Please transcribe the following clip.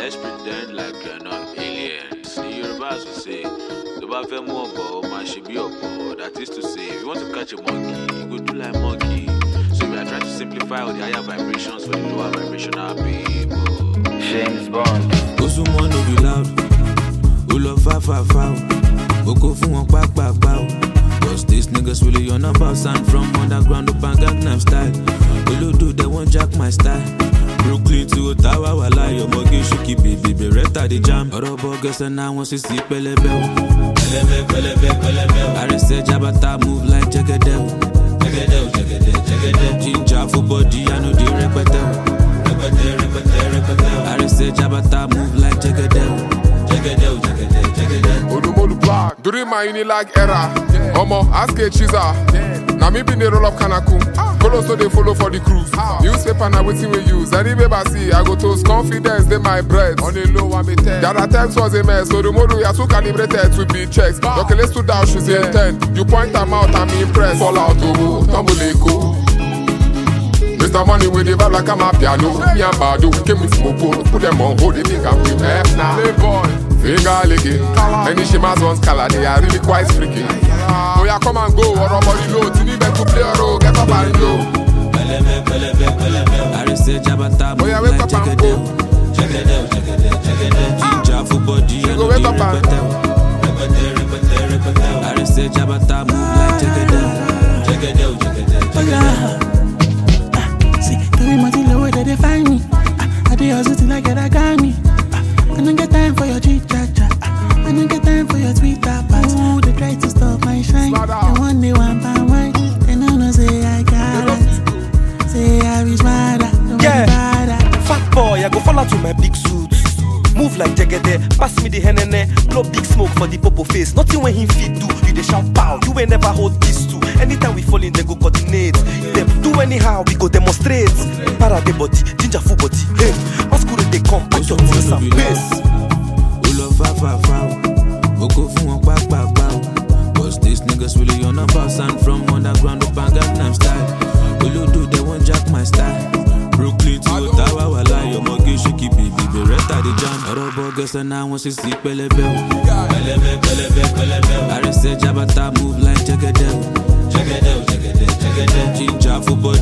let's pretend like we're not aliens. The Yorubas will say, that is to say, if you want to catch a monkey, you go do like monkey. So we are trying to simplify all the higher vibrations for the lower vibrational people. James Bond. Osumo no be loud. Ulo fa fa fa. Oko fun won pa pa pa. Cause these niggas really on about sound from underground up and Gangnam style. Olodo they won't jack my style. Brooklyn to Ottawa, wala your mortgage should keep it, baby, retta the jam. Orobo girls and now wants to see pelebe. I said Jabata move like Jagadel. Ginger for body, I know the repete. I said Jabata move like Jagadel. Odumolu black. During my Unilag era, Omo, ask a Chiza. Now me been the roll up Kanaku. Follow so they follow for the cruise. Newspaper now waiting we use. Any baby see, I go toast confidence, they my bread. On a low, I'm a 10. The other times was a mess, so the model you too calibrated to be checks. Okay, let's do down, she's in 10. You point them out, I'm impressed. Fall out, Tambuleko. Mr. Money with the vibe like I'm a piano. Me and Badu, came with Mopo. Put them on hold, they think I'm with me. Now, hey boy, finger licking. Many shimas on Scala, they are really quite freaky. Oh yeah, come and go, or nobody low. You need to play a role, get up and go. I said Jabata move like Jagadel. Ginger for body, I know the repete. I said Jabata move like Jagadel. See, every month in the way that they find me. I do hustle till I get a got me. I don't get time for your chit-chat. I don't get time for your Twitter pass. Ooh, they try to stop my shine. And one day one by one, they don't say I got it. Say I be smarter. Yeah, fat boy, I go fall out to my big suit. Move like Jagede, pass me the henene. Blow big smoke for the popo face. Nothing when him fit do, you dey shout pow. You ain't never hold this too. Anytime we fall in, they go coordinate. If them do anyhow, we go demonstrate. Para the body, ginger full body. Hey, masquerade they come, pack your things and pace. Ulo fa fa fa. Oko fun won pa pa pa. Cause these niggas really on about sound from underground up and Gangnam style. Olodo they won't jack my style. Brooklyn to Ottawa, wala your mortgage should keep it, baby, retta the jam. Orobo girls and now wants to see pelebe. I said Jabata move like Jagadel. Ginger for body.